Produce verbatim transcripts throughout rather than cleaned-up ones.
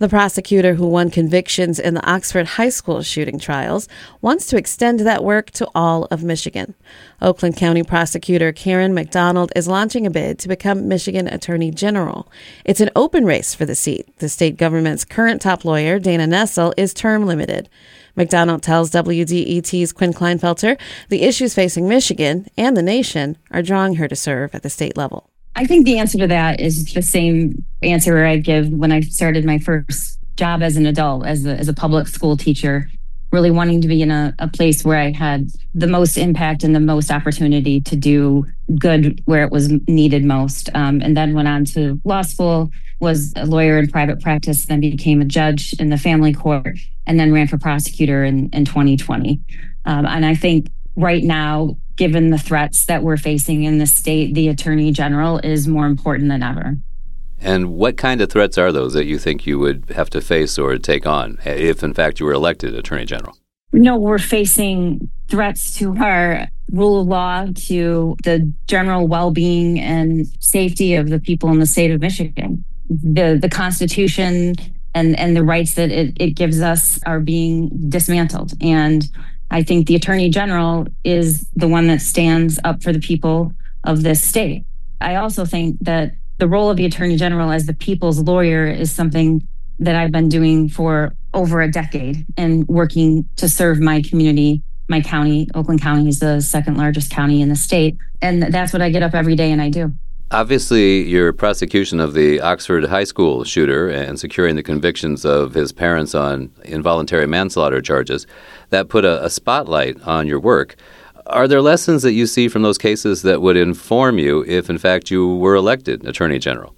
The prosecutor who won convictions in the Oxford High School shooting trials wants to extend that work to all of Michigan. Oakland County Prosecutor Karen McDonald is launching a bid to become Michigan Attorney General. It's an open race for the seat. The state government's current top lawyer, Dana Nessel, is term limited. McDonald tells W D E T's Quinn Kleinfelter the issues facing Michigan and the nation are drawing her to serve at the state level. I think the answer to that is the same answer I give when I started my first job as an adult, as a, as a public school teacher, really wanting to be in a, a place where I had the most impact and the most opportunity to do good where it was needed most. Um, and then went on to law school, was a lawyer in private practice, then became a judge in the family court, and then ran for prosecutor in, in twenty twenty. Um, and I think right now, given the threats that we're facing in the state, the Attorney General is more important than ever. And what kind of threats are those that you think you would have to face or take on if, in fact, you were elected Attorney General? No, we're facing threats to our rule of law, to the general well-being and safety of the people in the state of Michigan. The the Constitution and, and the rights that it, it gives us are being dismantled. And I think the Attorney General is the one that stands up for the people of this state. I also think that the role of the Attorney General as the people's lawyer is something that I've been doing for over a decade and working to serve my community, my county. Oakland County is the second largest county in the state. And that's what I get up every day and I do. Obviously, your prosecution of the Oxford High School shooter and securing the convictions of his parents on involuntary manslaughter charges, that put a, a spotlight on your work. Are there lessons that you see from those cases that would inform you if, in fact, you were elected Attorney General?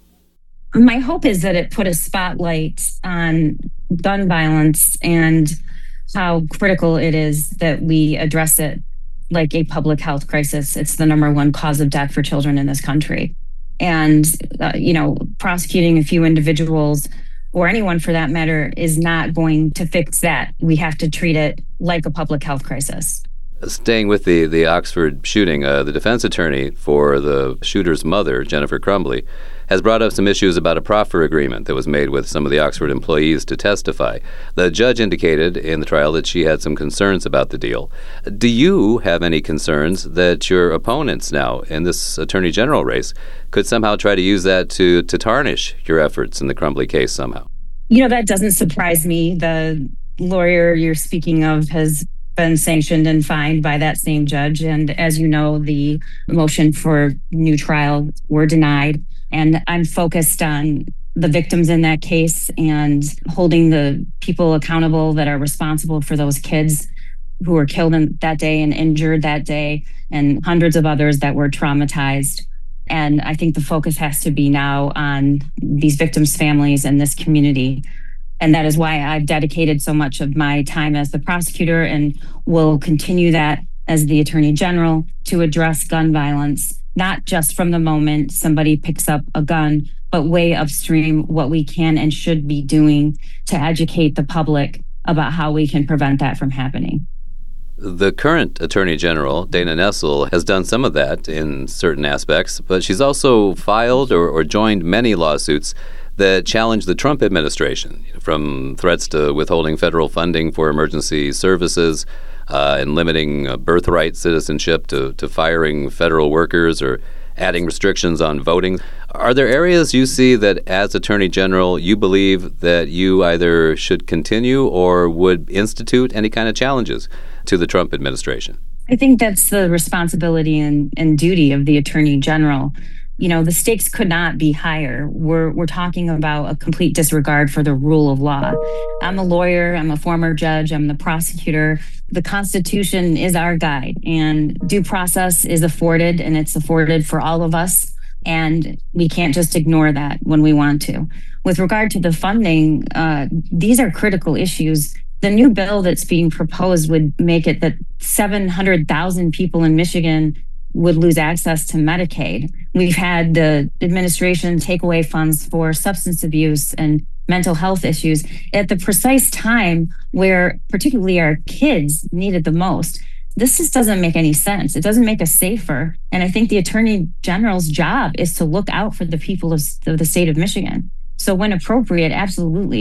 My hope is that it put a spotlight on gun violence and how critical it is that we address it like a public health crisis. It's the number one cause of death for children in this country. And, uh, you know, prosecuting a few individuals or anyone for that matter is not going to fix that. We have to treat it like a public health crisis. Staying with the, the Oxford shooting, uh, the defense attorney for the shooter's mother, Jennifer Crumbley, has brought up some issues about a proffer agreement that was made with some of the Oxford employees to testify. The judge indicated in the trial that she had some concerns about the deal. Do you have any concerns that your opponents now in this attorney general race could somehow try to use that to, to tarnish your efforts in the Crumbley case somehow? You know, that doesn't surprise me. The lawyer you're speaking of has been sanctioned and fined by that same judge. And as you know, the motion for new trial were denied. And I'm focused on the victims in that case and holding the people accountable that are responsible for those kids who were killed in that day and injured that day, and hundreds of others that were traumatized. And I think the focus has to be now on these victims' families and this community. And that is why I've dedicated so much of my time as the prosecutor and will continue that as the Attorney General to address gun violence, not just from the moment somebody picks up a gun, but way upstream what we can and should be doing to educate the public about how we can prevent that from happening. The current Attorney General, Dana Nessel, has done some of that in certain aspects, but she's also filed or, or joined many lawsuits that challenge the Trump administration, from threats to withholding federal funding for emergency services uh, and limiting uh, birthright citizenship to, to firing federal workers or adding restrictions on voting. Are there areas you see that as Attorney General you believe that you either should continue or would institute any kind of challenges to the Trump administration? I think that's the responsibility and, and duty of the Attorney General. You know, the stakes could not be higher. We're we're talking about a complete disregard for the rule of law. I'm a lawyer. I'm a former judge. I'm the prosecutor. The Constitution is our guide, and due process is afforded, and it's afforded for all of us. And we can't just ignore that when we want to. With regard to the funding, uh, these are critical issues. The new bill that's being proposed would make it that seven hundred thousand people in Michigan would lose access to Medicaid. We've had the administration take away funds for substance abuse and mental health issues at the precise time where particularly our kids need it the most. This just doesn't make any sense. It doesn't make us safer. And I think the Attorney General's job is to look out for the people of, of the state of Michigan. So when appropriate, absolutely,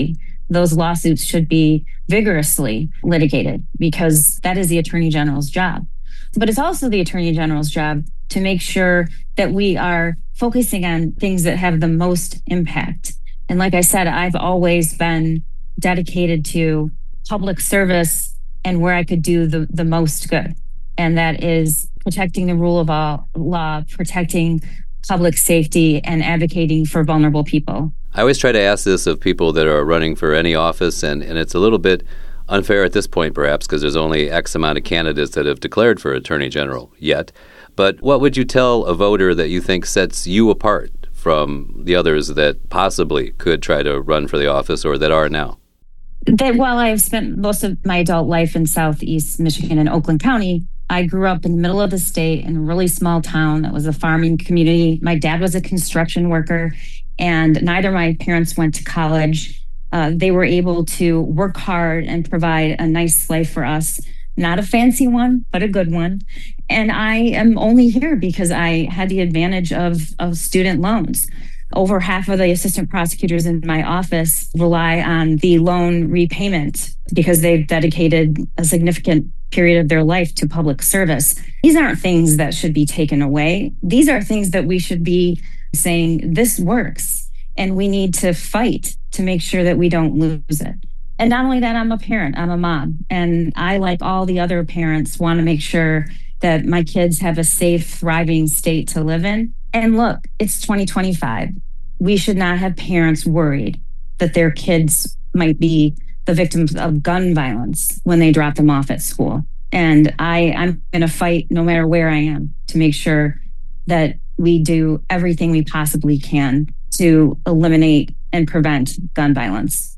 those lawsuits should be vigorously litigated because that is the Attorney General's job. But it's also the Attorney General's job to make sure that we are focusing on things that have the most impact. And like I said, I've always been dedicated to public service and where I could do the, the most good. And that is protecting the rule of law, protecting public safety, and advocating for vulnerable people. I always try to ask this of people that are running for any office, and, and it's a little bit unfair at this point, perhaps, because there's only X amount of candidates that have declared for Attorney General yet. But what would you tell a voter that you think sets you apart from the others that possibly could try to run for the office or that are now? That while I've spent most of my adult life in Southeast Michigan and Oakland County, I grew up in the middle of the state in a really small town that was a farming community. My dad was a construction worker, and neither of my parents went to college. Uh, they were able to work hard and provide a nice life for us. Not a fancy one, but a good one. And I am only here because I had the advantage of, of student loans. Over half of the assistant prosecutors in my office rely on the loan repayment because they've dedicated a significant period of their life to public service. These aren't things that should be taken away. These are things that we should be saying, this works, and we need to fight to make sure that we don't lose it. And not only that, I'm a parent, I'm a mom, and I, like all the other parents, want to make sure that my kids have a safe, thriving state to live in. And look, it's twenty twenty-five. We should not have parents worried that their kids might be the victims of gun violence when they drop them off at school. And I, I'm going to fight no matter where I am to make sure that we do everything we possibly can to eliminate and prevent gun violence.